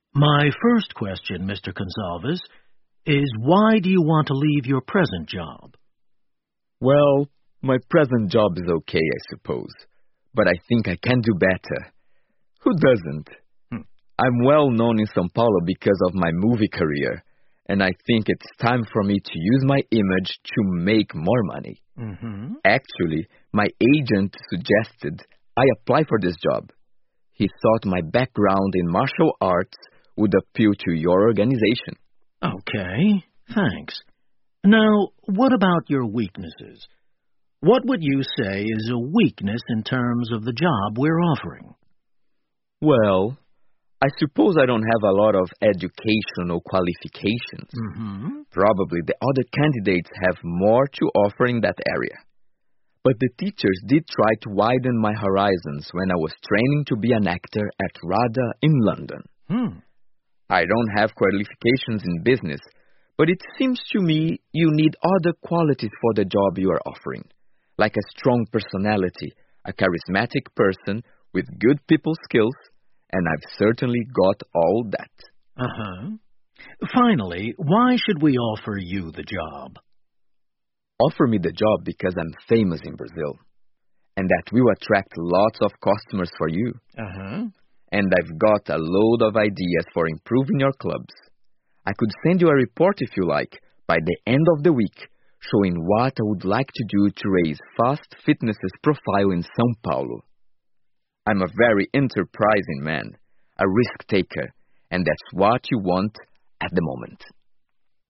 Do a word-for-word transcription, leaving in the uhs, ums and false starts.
My first question, Mister Gonsalves, is why do you want to leave your present job? Well, my present job is okay, I suppose, but I think I can do better. Who doesn't? Hmm. I'm well known in São Paulo because of my movie career, and I think it's time for me to use my image to make more money. Mm-hmm. Actually, my agent suggested I apply for this job. He thought my background in martial arts would appeal to your organization. Okay, thanks. Now, what about your weaknesses? What would you say is a weakness in terms of the job we're offering? Well, I suppose I don't have a lot of educational qualifications. Mm-hmm. Probably the other candidates have more to offer in that area. But the teachers did try to widen my horizons when I was training to be an actor at RADA in London. Hmm. I don't have qualifications in business, but it seems to me you need other qualities for the job you are offering, like a strong personality, a charismatic person with good people skills, and I've certainly got all that. Uh-huh. Finally, why should we offer you the job? Offer me the job because I'm famous in Brazil, and that will attract lots of customers for you. Uh-huh. And I've got a load of ideas for improving your clubs. I could send you a report if you like, by the end of the week, showing what I would like to do to raise Fast Fitness's profile in São Paulo. I'm a very enterprising man, a risk taker, and that's what you want at the moment.